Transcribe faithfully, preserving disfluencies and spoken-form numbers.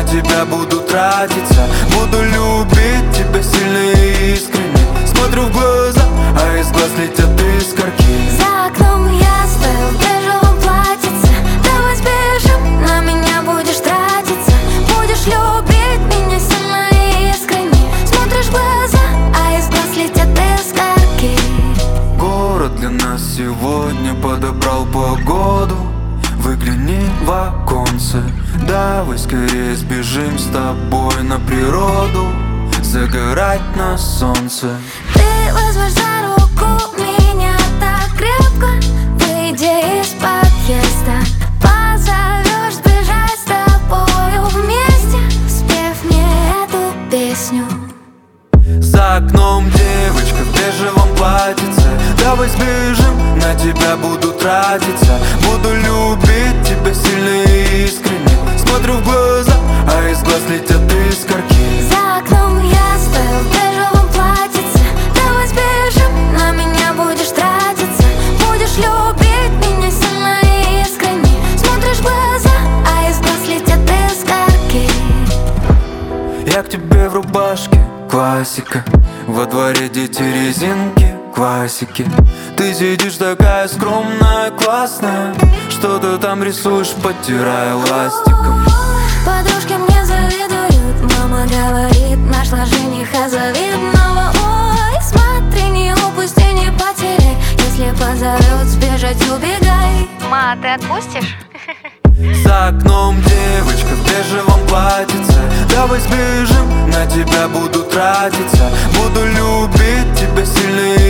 тебя буду тратиться. Буду любить тебя сильно и искренне. Смотрю в глаза, а из глаз летят искорки. За окном ясно в бежевом платьице. Давай сбежим, на меня будешь тратиться. Будешь любить меня сильно и искренне. Смотришь в глаза, а из глаз летят искорки. Город для нас сегодня подобрал погоду. Выгляни в оконце. Давай скорее сбежим с тобой на природу, загорать на солнце. Ты возьмешь за руку меня так крепко, выйди из подъезда. Позовешь сбежать с тобою вместе, спев мне эту песню. За окном девочка в бежевом платьице. Давай сбежим, на тебя буду тратиться. Буду любить тебя сильно и искренне. Смотрю в глаза, а из глаз летят искорки. За окном я стою в бежевом платьице. Давай сбежим, на меня будешь тратиться. Будешь любить меня сильно и искренне. Смотришь в глаза, а из глаз летят искорки. Я к тебе в рубашке, классика. Во дворе дети резинки, классики. Ты сидишь такая скромная, классная. Что-то там рисуешь, подтирая ластиком. Подружки мне завидуют. Мама говорит, нашла жениха завидного. Ой, смотри, не упусти, не потеряй. Если позовет сбежать, убегай. Ма, ты отпустишь? За окном девочка в бежевом платьице. Давай сбежим, на тебя буду тратиться. Буду любить тебя сильно и